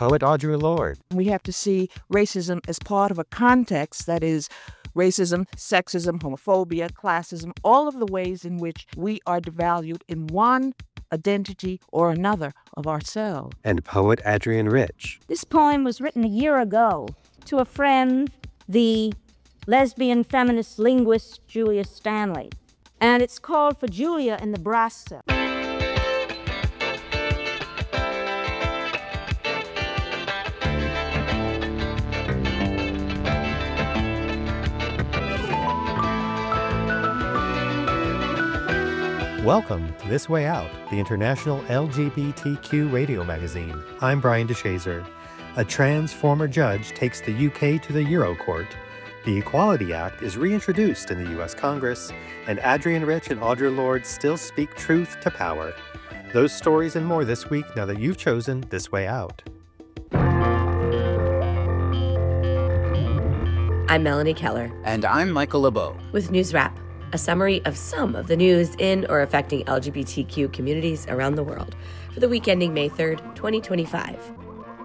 poet Audre Lorde. We have to see racism as part of a context that is racism, sexism, homophobia, classism, all of the ways in which we are devalued in one identity or another of ourselves. And poet Adrienne Rich. This poem was written a year ago to a friend, the lesbian feminist linguist Julia Stanley. And it's called For Julia in Nebraska. Welcome to This Way Out, the international LGBTQ radio magazine. I'm Brian DeShazer. A trans former judge takes the UK to the Euro Court. The Equality Act is reintroduced in the U.S. Congress, and Adrienne Rich and Audre Lorde still speak truth to power. Those stories and more this week now that you've chosen This Way Out. I'm Melanie Keller. And I'm Michael LeBeau. With News Wrap, a summary of some of the news in or affecting LGBTQ communities around the world for the week ending May 3rd, 2025.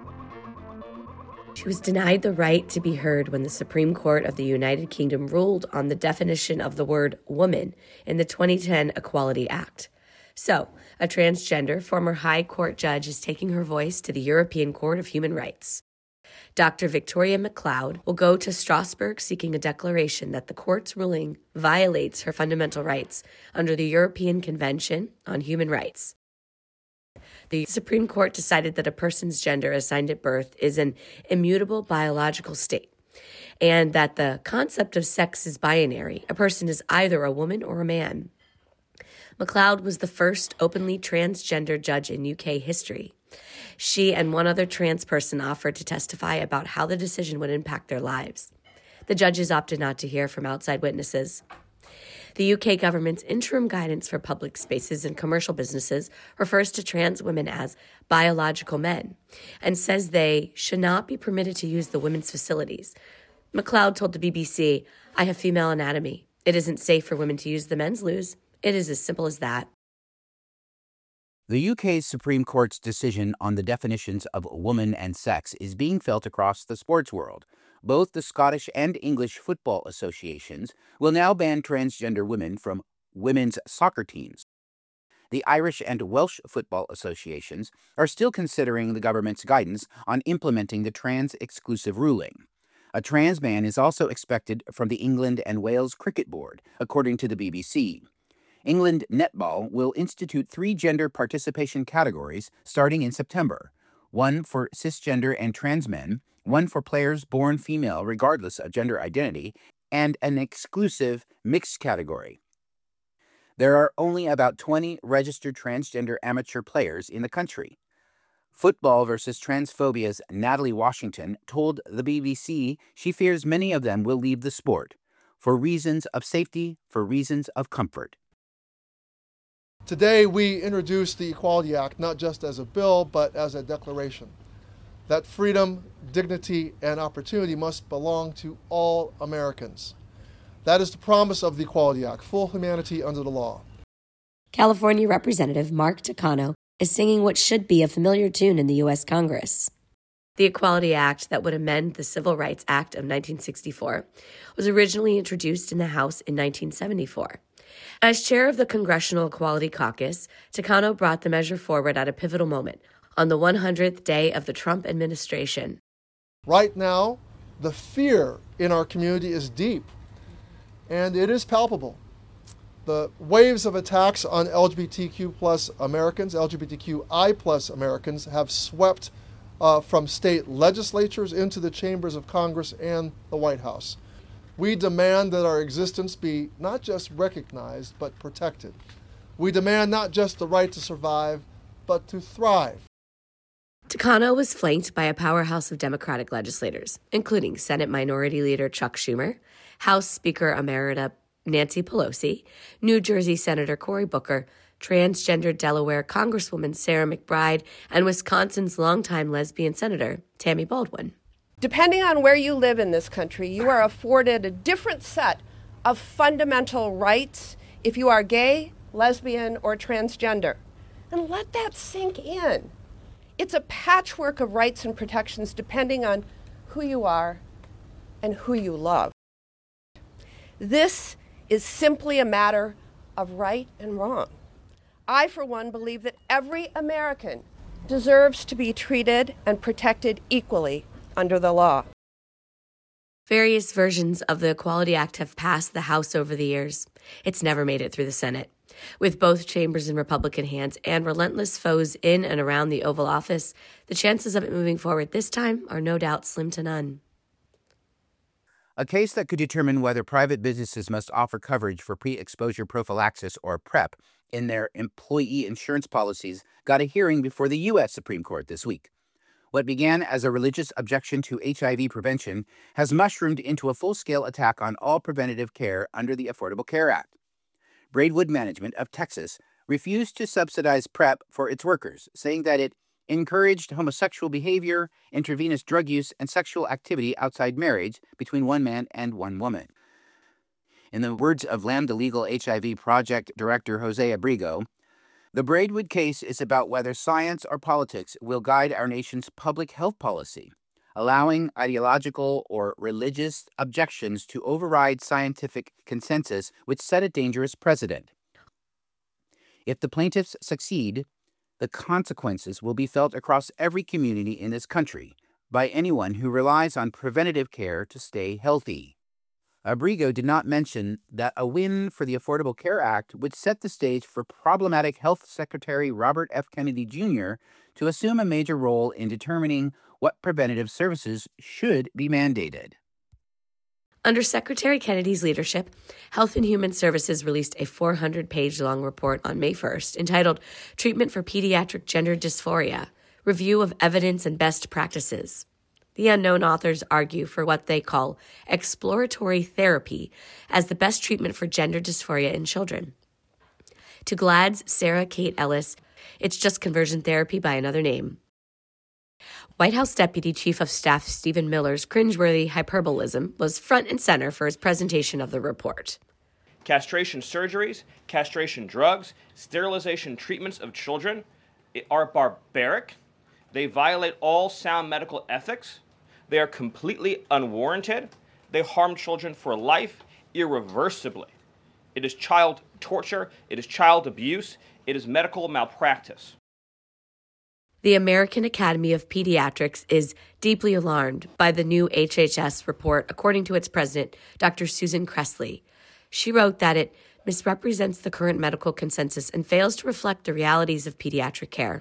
She was denied the right to be heard when the Supreme Court of the United Kingdom ruled on the definition of the word woman in the 2010 Equality Act. So, a transgender former High Court judge is taking her voice to the European Court of Human Rights. Dr. Victoria McLeod will go to Strasbourg seeking a declaration that the court's ruling violates her fundamental rights under the European Convention on Human Rights. The Supreme Court decided that a person's gender assigned at birth is an immutable biological state, and that the concept of sex is binary. A person is either a woman or a man. McLeod was the first openly transgender judge in UK history. She and one other trans person offered to testify about how the decision would impact their lives. The judges opted not to hear from outside witnesses. The UK government's interim guidance for public spaces and commercial businesses refers to trans women as biological men and says they should not be permitted to use the women's facilities. McLeod told the BBC, "I have female anatomy. It isn't safe for women to use the men's loos. It is as simple as that." The UK's Supreme Court's decision on the definitions of woman and sex is being felt across the sports world. Both the Scottish and English football associations will now ban transgender women from women's soccer teams. The Irish and Welsh football associations are still considering the government's guidance on implementing the trans-exclusive ruling. A trans ban is also expected from the England and Wales Cricket Board, according to the BBC. England Netball will institute 3 gender participation categories starting in September, one for cisgender and trans men, one for players born female regardless of gender identity, and an exclusive mixed category. There are only about 20 registered transgender amateur players in the country. Football vs. Transphobia's Natalie Washington told the BBC she fears many of them will leave the sport, for reasons of safety, for reasons of comfort. Today we introduced the Equality Act not just as a bill, but as a declaration that freedom, dignity, and opportunity must belong to all Americans. That is the promise of the Equality Act, full humanity under the law. California Representative Mark Takano is singing what should be a familiar tune in the U.S. Congress. The Equality Act that would amend the Civil Rights Act of 1964 was originally introduced in the House in 1974. As chair of the Congressional Equality Caucus, Takano brought the measure forward at a pivotal moment on the 100th day of the Trump administration. Right now, the fear in our community is deep, and it is palpable. The waves of attacks on LGBTQ plus Americans, LGBTQI plus Americans have swept from state legislatures into the chambers of Congress and the White House. We demand that our existence be not just recognized, but protected. We demand not just the right to survive, but to thrive. Takano was flanked by a powerhouse of Democratic legislators, including Senate Minority Leader Chuck Schumer, House Speaker Emerita Nancy Pelosi, New Jersey Senator Cory Booker, transgender Delaware Congresswoman Sarah McBride, and Wisconsin's longtime lesbian Senator Tammy Baldwin. Depending on where you live in this country, you are afforded a different set of fundamental rights if you are gay, lesbian, or transgender. And let that sink in. It's a patchwork of rights and protections depending on who you are and who you love. This is simply a matter of right and wrong. I, for one, believe that every American deserves to be treated and protected equally under the law. Various versions of the Equality Act have passed the House over the years. It's never made it through the Senate. With both chambers in Republican hands and relentless foes in and around the Oval Office, the chances of it moving forward this time are no doubt slim to none. A case that could determine whether private businesses must offer coverage for pre-exposure prophylaxis, or PrEP, in their employee insurance policies got a hearing before the U.S. Supreme Court this week. What began as a religious objection to HIV prevention has mushroomed into a full-scale attack on all preventative care under the Affordable Care Act. Braidwood Management of Texas refused to subsidize PrEP for its workers, saying that it encouraged homosexual behavior, intravenous drug use, and sexual activity outside marriage between one man and one woman. In the words of Lambda Legal HIV Project Director Jose Abrigo, the Braidwood case is about whether science or politics will guide our nation's public health policy, allowing ideological or religious objections to override scientific consensus, which set a dangerous precedent. If the plaintiffs succeed, the consequences will be felt across every community in this country by anyone who relies on preventative care to stay healthy. Abrigo did not mention that a win for the Affordable Care Act would set the stage for problematic Health Secretary Robert F. Kennedy Jr. to assume a major role in determining what preventative services should be mandated. Under Secretary Kennedy's leadership, Health and Human Services released a 400-page-long report on May 1st entitled Treatment for Pediatric Gender Dysphoria, Review of Evidence and Best Practices. The unknown authors argue for what they call exploratory therapy as the best treatment for gender dysphoria in children. To GLAAD's Sarah Kate Ellis, it's just conversion therapy by another name. White House Deputy Chief of Staff Stephen Miller's cringeworthy hyperbolism was front and center for his presentation of the report. Castration surgeries, castration drugs, sterilization treatments of children are barbaric. They violate all sound medical ethics. They are completely unwarranted. They harm children for life, irreversibly. It is child torture. It is child abuse. It is medical malpractice. The American Academy of Pediatrics is deeply alarmed by the new HHS report, according to its president, Dr. Susan Kressley. She wrote that it misrepresents the current medical consensus and fails to reflect the realities of pediatric care.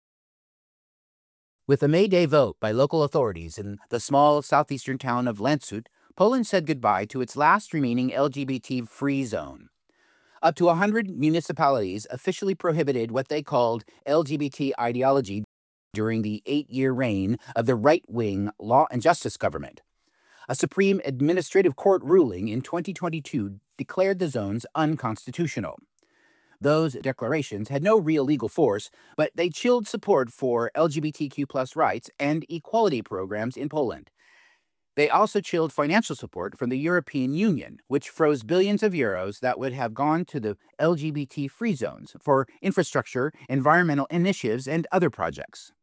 With a May Day vote by local authorities in the small southeastern town of Landshut, Poland said goodbye to its last remaining LGBT-free zone. Up to 100 municipalities officially prohibited what they called LGBT ideology during the 8-year reign of the right-wing Law and Justice government. A Supreme Administrative Court ruling in 2022 declared the zones unconstitutional. Those declarations had no real legal force, but they chilled support for LGBTQ+ rights and equality programs in Poland. They also chilled financial support from the European Union, which froze billions of euros that would have gone to the LGBT-free zones for infrastructure, environmental initiatives, and other projects.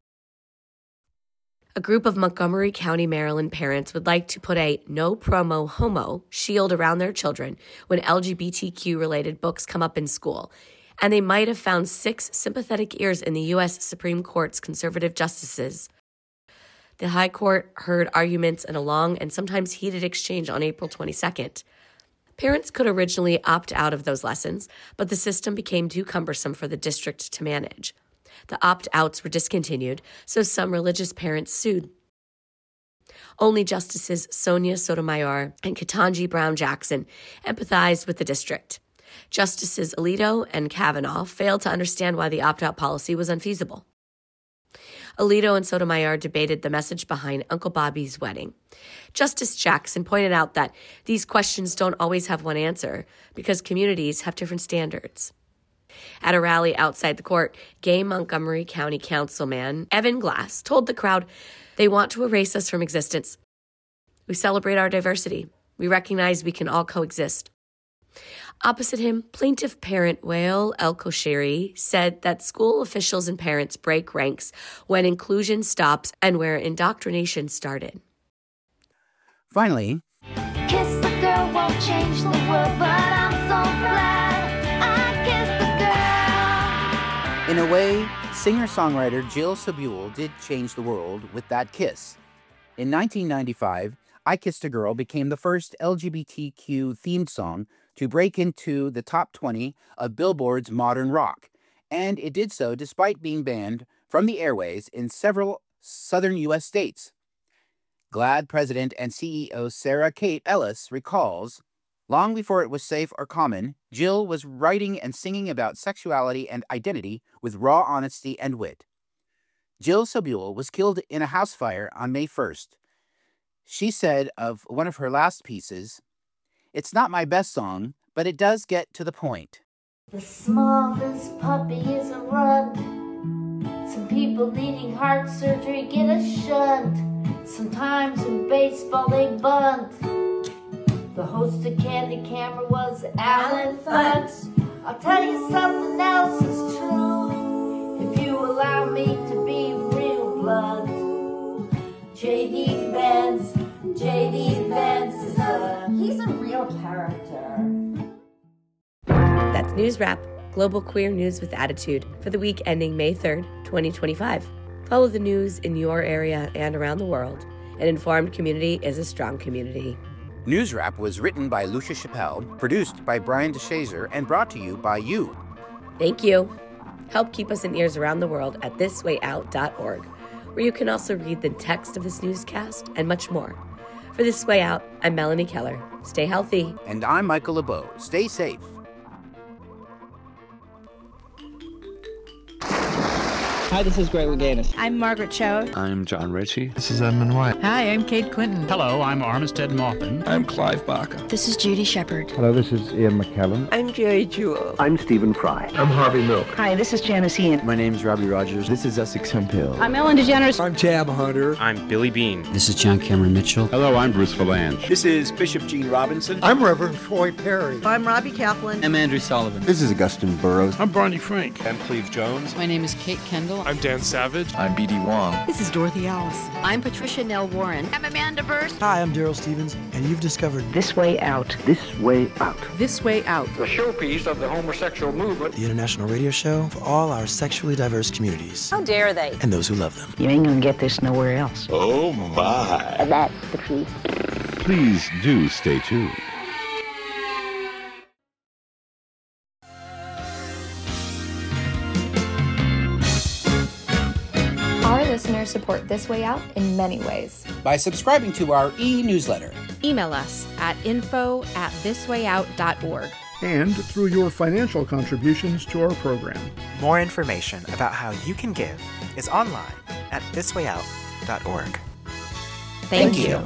A group of Montgomery County, Maryland parents would like to put a no promo homo shield around their children when LGBTQ-related books come up in school, and they might have found 6 sympathetic ears in the U.S. Supreme Court's conservative justices. The High Court heard arguments in a long and sometimes heated exchange on April 22nd. Parents could originally opt out of those lessons, but the system became too cumbersome for the district to manage. The opt-outs were discontinued, so some religious parents sued. Only Justices Sonia Sotomayor and Ketanji Brown Jackson empathized with the district. Justices Alito and Kavanaugh failed to understand why the opt-out policy was unfeasible. Alito and Sotomayor debated the message behind Uncle Bobby's wedding. Justice Jackson pointed out that these questions don't always have one answer because communities have different standards. At a rally outside the court, gay Montgomery County Councilman Evan Glass told the crowd, "They want to erase us from existence. We celebrate our diversity. We recognize we can all coexist." Opposite him, plaintiff parent Wael El-Kosheri said that school officials and parents break ranks when inclusion stops and where indoctrination started. Finally, Kiss the girl won't change the world, but I'm so glad I kissed the girl. in a way, singer-songwriter Jill Sobule did change the world with that kiss. In 1995, I Kissed a Girl became the first LGBTQ-themed song to break into the top 20 of Billboard's Modern Rock, and it did so despite being banned from the airways in several southern U.S. states. GLAAD President and CEO Sarah Kate Ellis recalls, long before it was safe or common, Jill was writing and singing about sexuality and identity with raw honesty and wit. Jill Sobule was killed in a house fire on May 1st. She said of one of her last pieces, "It's not my best song, but it does get to the point." The smallest puppy is a runt. Some people needing heart surgery get a shunt. Sometimes in baseball they bunt. The host of Candid Camera was Alan Funtz. I'll tell you something else is true. If you allow me to be real blunt, J.D. Vance is he's a real character. That's News Wrap, global queer news with attitude for the week ending May 3rd, 2025. Follow the news in your area and around the world. An informed community is a strong community. News Wrap was written by Lucia Chappelle, produced by Brian DeShazer, and brought to you by you. Thank you. Help keep us in ears around the world at thiswayout.org, where you can also read the text of this newscast and much more. For This Way Out, I'm Melanie Keller. Stay healthy. And I'm Michael LeBeau. Stay safe. Hi, this is Greg Louganis. I'm Margaret Cho. I'm John Ritchie. This is Edmund White. Hi, I'm Kate Clinton. Hello, I'm Armistead Maupin. I'm Clive Barker. This is Judy Shepard. Hello, this is Ian McKellen. I'm Jerry Jewell. I'm Stephen Fry. I'm Harvey Milk. Hi, this is Janice Ian. My name's Robbie Rogers. This is Essex Hemphill. I'm Ellen DeGeneres. I'm Tab Hunter. I'm Billy Bean. This is John Cameron Mitchell. Hello, I'm Bruce Valanche. This is Bishop Gene Robinson. I'm Reverend Troy Perry. I'm Robbie Kaplan. I'm Andrew Sullivan. This is Augustine Burroughs. I'm Barney Frank. I'm Cleve Jones. My name is Kate Kendall. I'm Dan Savage. I'm B.D. Wong. This is Dorothy Alice. I'm Patricia Nell Warren. I'm Amanda Burst. Hi, I'm Daryl Stevens, and you've discovered This Way Out. This Way Out. This Way Out. The showpiece of the homosexual movement. The international radio show for all our sexually diverse communities. How dare they? And those who love them. You ain't gonna get this nowhere else. Oh my. That's the truth. Please do stay tuned. Listeners support This Way Out in many ways. By subscribing to our e-newsletter. Email us at info@thiswayout.org. And through your financial contributions to our program. More information about how you can give is online at thiswayout.org. Thank you.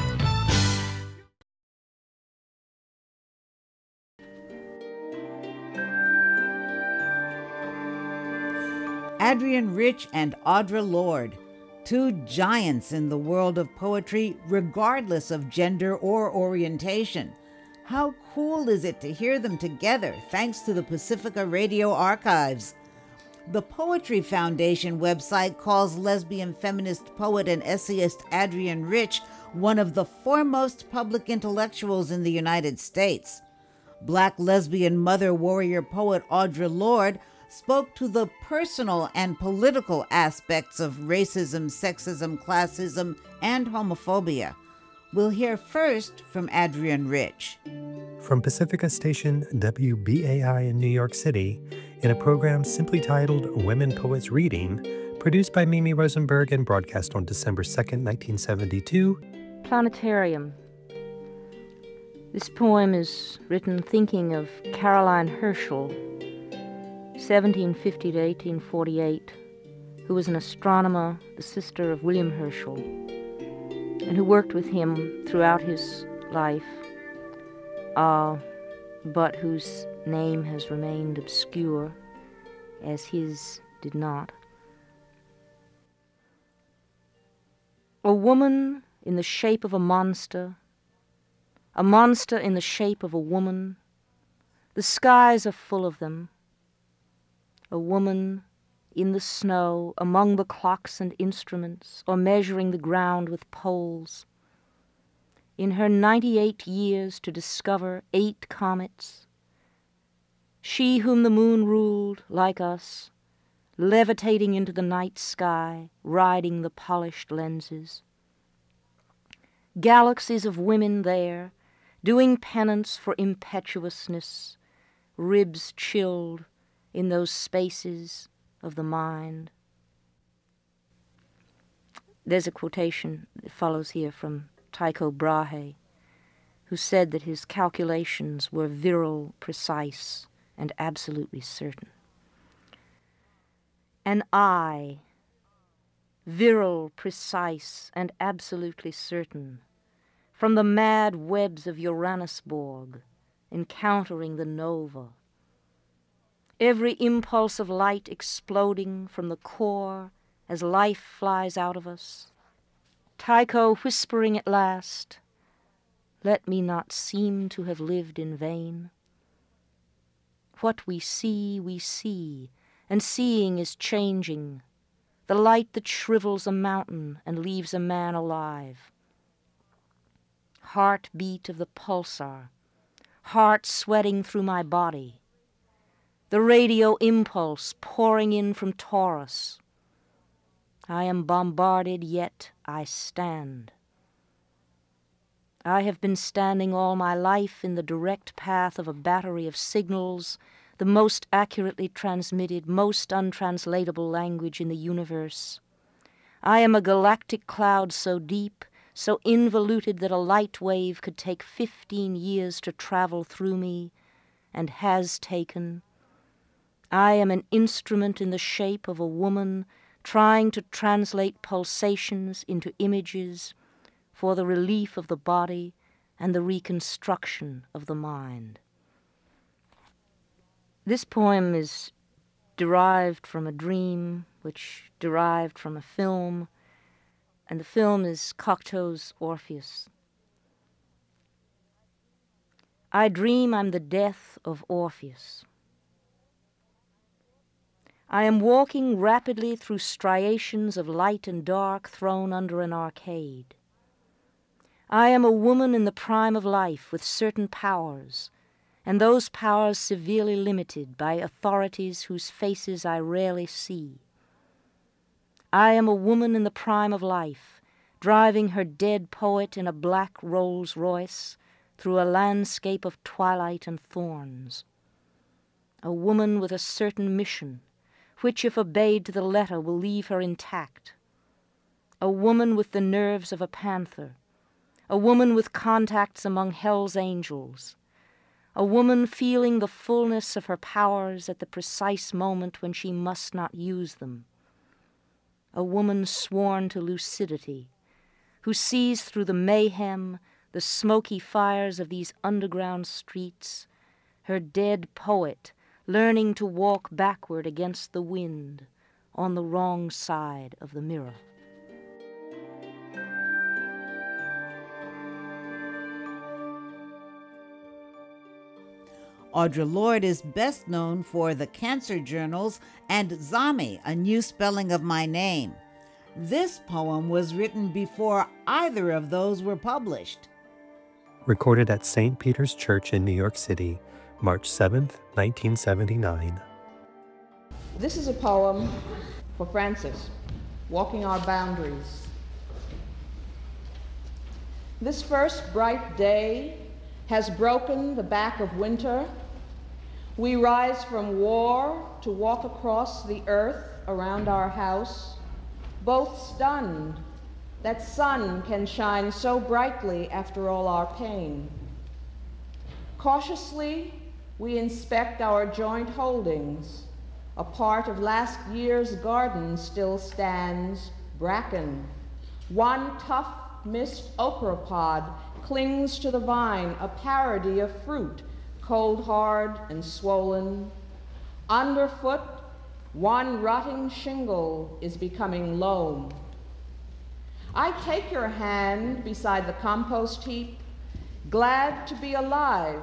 Adrienne Rich and Audre Lorde, two giants in the world of poetry, regardless of gender or orientation. How cool is it to hear them together, thanks to the Pacifica Radio Archives? The Poetry Foundation website calls lesbian feminist poet and essayist Adrienne Rich one of the foremost public intellectuals in the United States. Black lesbian mother warrior poet Audre Lorde spoke to the personal and political aspects of racism, sexism, classism, and homophobia. We'll hear first from Adrienne Rich. From Pacifica Station WBAI in New York City, in a program simply titled Women Poets Reading, produced by Mimi Rosenberg and broadcast on December 2nd, 1972. Planetarium. This poem is written thinking of Caroline Herschel, 1750 to 1848, who was an astronomer, the sister of William Herschel, and who worked with him throughout his life, but whose name has remained obscure, as his did not. A woman in the shape of a monster in the shape of a woman, The skies are full of them. A woman in the snow, among the clocks and instruments, or measuring the ground with poles. In her 98 years to discover 8 comets, she whom the moon ruled, like us, levitating into the night sky, riding the polished lenses. Galaxies of women there, doing penance for impetuousness, ribs chilled in those spaces of the mind. There's a quotation that follows here from Tycho Brahe, who said that his calculations were virile, precise, and absolutely certain. An eye, virile, precise, and absolutely certain, from the mad webs of Johannesburg, encountering the nova. Every impulse of light exploding from the core as life flies out of us. Tycho whispering at last, "Let me not seem to have lived in vain." What we see, and seeing is changing, the light that shrivels a mountain and leaves a man alive. Heartbeat of the pulsar, heart sweating through my body, the radio impulse pouring in from Taurus. I am bombarded, yet I stand. I have been standing all my life in the direct path of a battery of signals, the most accurately transmitted, most untranslatable language in the universe. I am a galactic cloud so deep, so involuted that a light wave could take 15 years to travel through me, and has taken. I am an instrument in the shape of a woman trying to translate pulsations into images for the relief of the body and the reconstruction of the mind. This poem is derived from a dream, which derived from a film, and the film is Cocteau's Orpheus. I dream I'm the death of Orpheus. I am walking rapidly through striations of light and dark thrown under an arcade. I am a woman in the prime of life with certain powers, and those powers severely limited by authorities whose faces I rarely see. I am a woman in the prime of life, driving her dead poet in a black Rolls Royce through a landscape of twilight and thorns. A woman with a certain mission, which, if obeyed to the letter, will leave her intact. A woman with the nerves of a panther. A woman with contacts among hell's angels. A woman feeling the fullness of her powers at the precise moment when she must not use them. A woman sworn to lucidity, who sees through the mayhem, the smoky fires of these underground streets, her dead poet learning to walk backward against the wind on the wrong side of the mirror. Audre Lorde is best known for the Cancer Journals and Zami, A New Spelling of My Name. This poem was written before either of those were published. Recorded at St. Peter's Church in New York City, March 7th, 1979. This is a poem for Francis, Walking Our Boundaries. This first bright day has broken the back of winter. We rise from war to walk across the earth around our house, both stunned that sun can shine so brightly after all our pain. Cautiously, we inspect our joint holdings. A part of last year's garden still stands, bracken. One tough missed okra pod clings to the vine, a parody of fruit, cold hard and swollen. Underfoot, one rotting shingle is becoming loam. I take your hand beside the compost heap, glad to be alive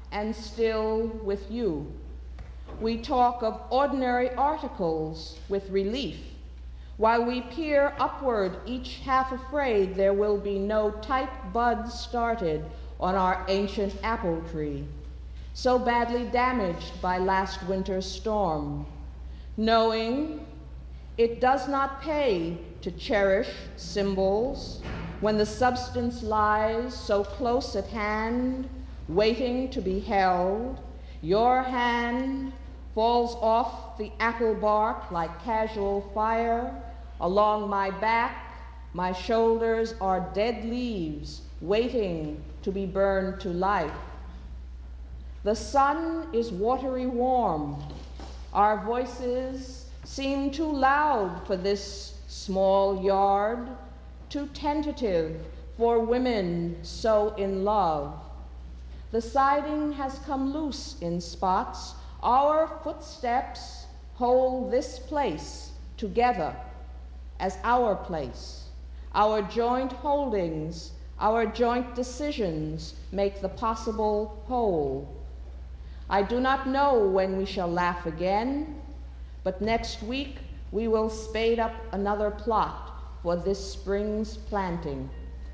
and still with you. We talk of ordinary articles with relief, while we peer upward, each half afraid there will be no tight buds started on our ancient apple tree, so badly damaged by last winter's storm, knowing it does not pay to cherish symbols when the substance lies so close at hand, waiting to be held. Your hand falls off the apple bark like casual fire. Along my back, my shoulders are dead leaves waiting to be burned to life. The sun is watery warm. Our voices seem too loud for this small yard, too tentative for women so in love. The siding has come loose in spots. Our footsteps hold this place together as our place. Our joint holdings, our joint decisions make the possible whole. I do not know when we shall laugh again, but next week we will spade up another plot for this spring's planting.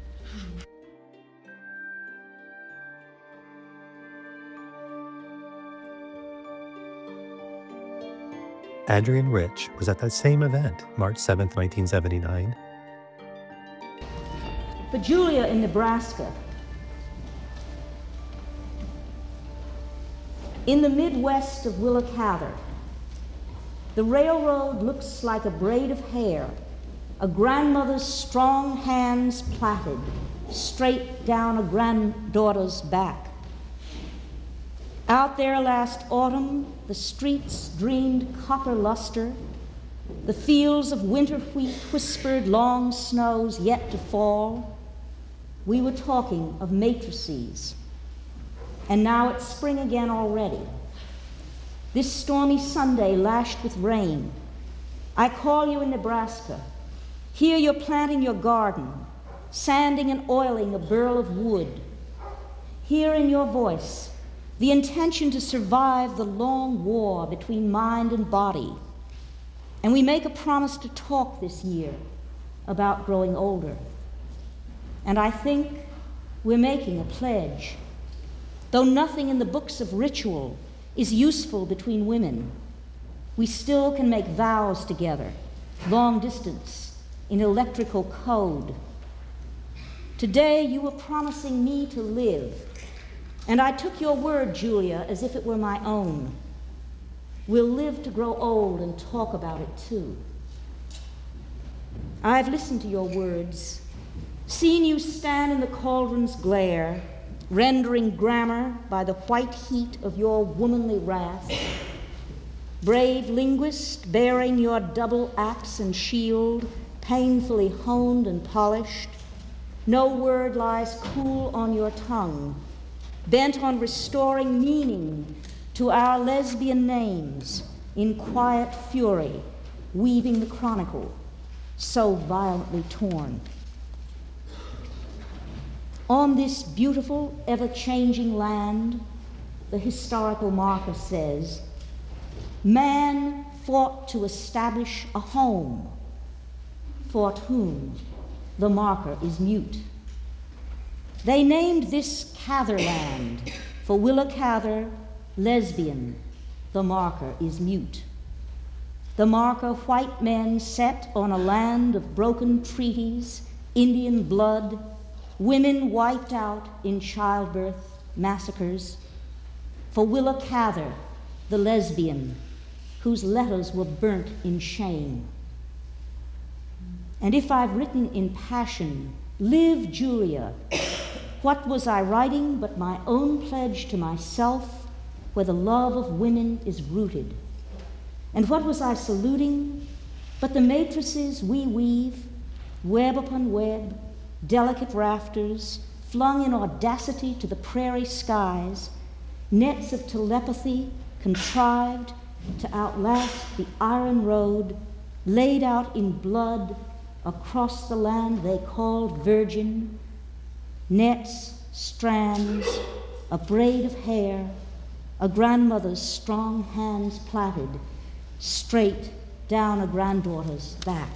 Adrienne Rich was at that same event, March 7, 1979. For Julia in Nebraska, in the Midwest of Willa Cather, the railroad looks like a braid of hair, a grandmother's strong hands plaited straight down a granddaughter's back. Out there last autumn, the streets dreamed copper luster, the fields of winter wheat whispered long snows yet to fall. We were talking of matrices, and now it's spring again already. This stormy Sunday lashed with rain. I call you in Nebraska. Here you're planting your garden, sanding and oiling a burl of wood. Hear in your voice the intention to survive the long war between mind and body. And we make a promise to talk this year about growing older. And I think we're making a pledge. Though nothing in the books of ritual is useful between women, we still can make vows together, long distance, in electrical code. Today you were promising me to live, and I took your word, Julia, as if it were my own. We'll live to grow old and talk about it too. I've listened to your words, seen you stand in the cauldron's glare, rendering grammar by the white heat of your womanly wrath. Brave linguist, bearing your double axe and shield, painfully honed and polished, no word lies cool on your tongue, bent on restoring meaning to our lesbian names, in quiet fury, weaving the chronicle, so violently torn. On this beautiful, ever-changing land, the historical marker says, man fought to establish a home, fought whom the marker is mute. They named this Catherland, for Willa Cather, lesbian, the marker is mute. The marker white men set on a land of broken treaties, Indian blood, women wiped out in childbirth, massacres. For Willa Cather, the lesbian, whose letters were burnt in shame. And if I've written in passion, live Julia, what was I writing but my own pledge to myself, where the love of women is rooted? And what was I saluting but the matrices we weave, web upon web, delicate rafters, flung in audacity to the prairie skies, nets of telepathy contrived to outlast the iron road, laid out in blood across the land they called virgin, nets, strands a braid of hair, a grandmother's strong hands plaited straight down a granddaughter's back.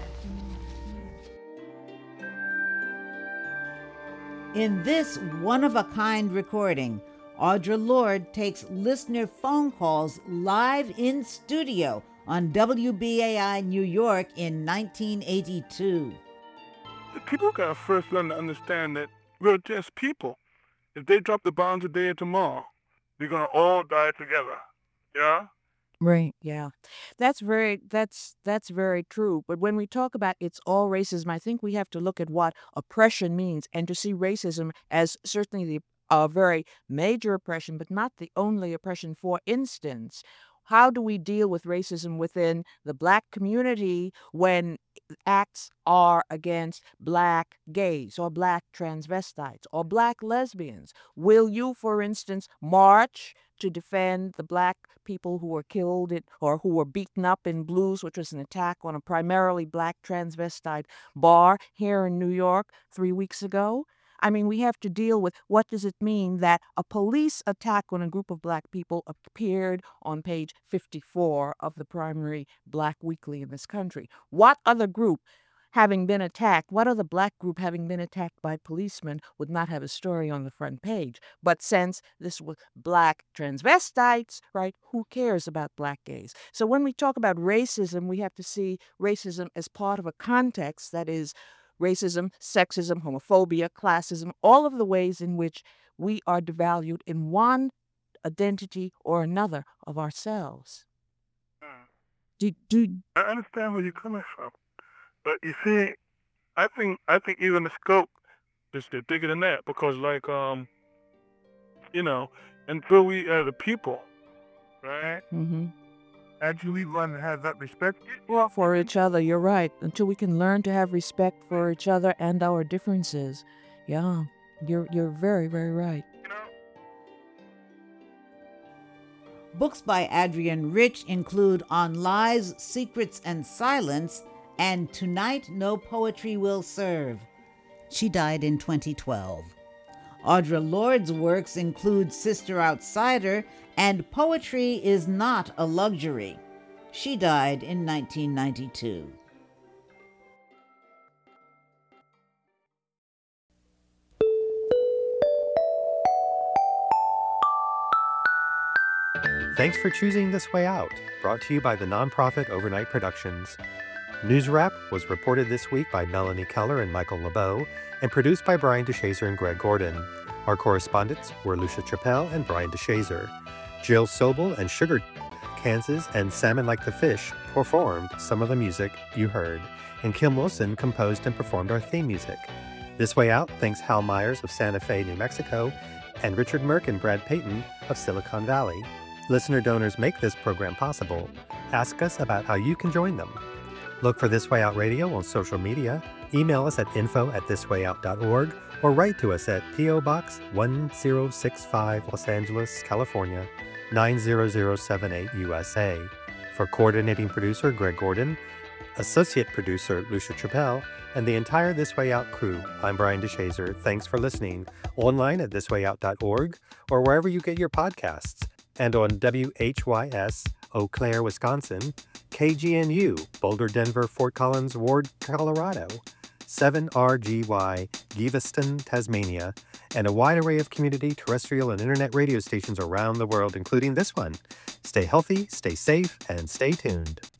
In this one-of-a-kind recording, Audre Lorde takes listener phone calls live in studio on WBAI New York in 1982. The people gotta first learn to understand that we're just people. If they drop the bomb today or tomorrow, we're gonna all die together. Yeah? Right. Yeah. That's very true. But when we talk about it's all racism, I think we have to look at what oppression means and to see racism as certainly a very major oppression, but not the only oppression. For instance, how do we deal with racism within the Black community when acts are against Black gays or Black transvestites or Black lesbians? Will you, for instance, march to defend the Black people who were killed or who were beaten up in Blues, which was an attack on a primarily Black transvestite bar here in New York 3 weeks ago? I mean, we have to deal with what does it mean that a police attack on a group of Black people appeared on page 54 of the primary Black weekly in this country. What other group having been attacked, what other Black group having been attacked by policemen would not have a story on the front page? But since this was Black transvestites, right, who cares about Black gays? So when we talk about racism, we have to see racism as part of a context that is racism, sexism, homophobia, classism, all of the ways in which we are devalued in one identity or another of ourselves. I understand where you're coming from, but you see, I think even the scope is bigger than that because, like, until we as a people, right? Mm-hmm. Actually learn to have that respect. Well, for each other, you're right. Until we can learn to have respect for each other and our differences. Yeah, you're very, very right. Books by Adrienne Rich include On Lies, Secrets, and Silence and Tonight No Poetry Will Serve. She died in 2012. Audre Lorde's works include Sister Outsider and Poetry is Not a Luxury. She died in 1992. Thanks for choosing This Way Out, brought to you by the nonprofit Overnight Productions. News Wrap was reported this week by Melanie Keller and Michael LeBeau and produced by Brian DeShazer and Greg Gordon. Our correspondents were Lucia Chappelle and Brian DeShazer. Jill Sobel and Sugar Kansas and Salmon Like the Fish performed some of the music you heard, and Kim Wilson composed and performed our theme music. This Way Out thanks Hal Myers of Santa Fe, New Mexico, and Richard Merck and Brad Payton of Silicon Valley. Listener donors make this program possible. Ask us about how you can join them. Look for This Way Out Radio on social media, email us at info@thiswayout.org, or write to us at P.O. Box 1065, Los Angeles, California, 90078 USA. For coordinating producer Greg Gordon, associate producer Lucia Chappelle, and the entire This Way Out crew, I'm Brian DeShazer. Thanks for listening. Online at thiswayout.org or wherever you get your podcasts, and on WHYS, Eau Claire, Wisconsin, KGNU, Boulder, Denver, Fort Collins, Ward, Colorado, 7RGY, Giveston, Tasmania, and a wide array of community, terrestrial, and internet radio stations around the world, including this one. Stay healthy, stay safe, and stay tuned.